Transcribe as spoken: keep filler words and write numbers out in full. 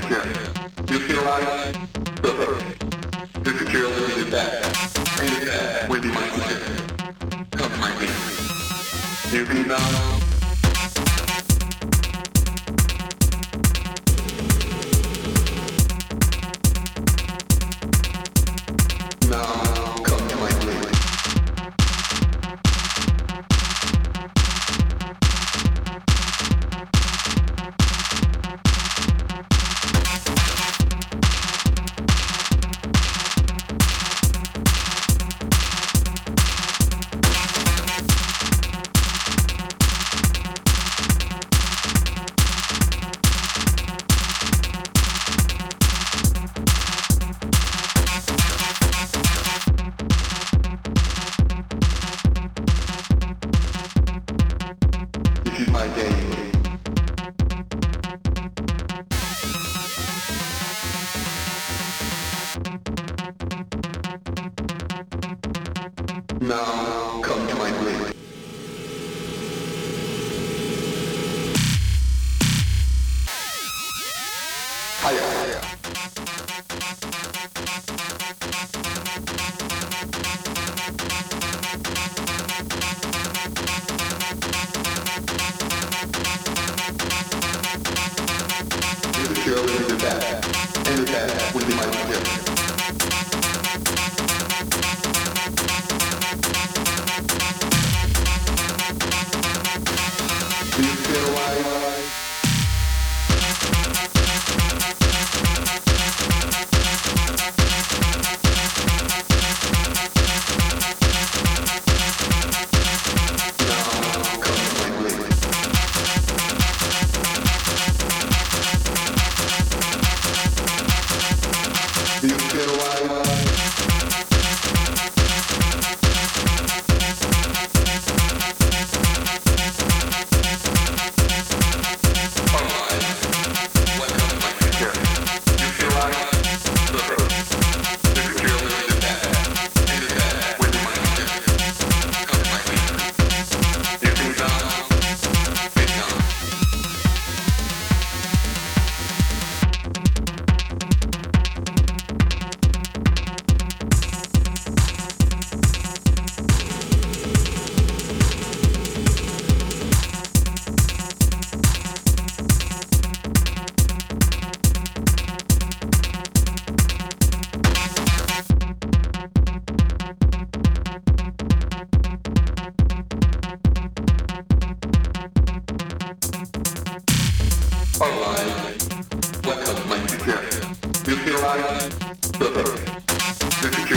skin. You feel like perfect. This is your little bag. And it's bad with my skin. Come to my feet. You can now. Now, come to my blade. Higher, higher. This is your way to the back, and the back will be my skill. Do you feel like alright, welcome my dear. You feel like perfect. This is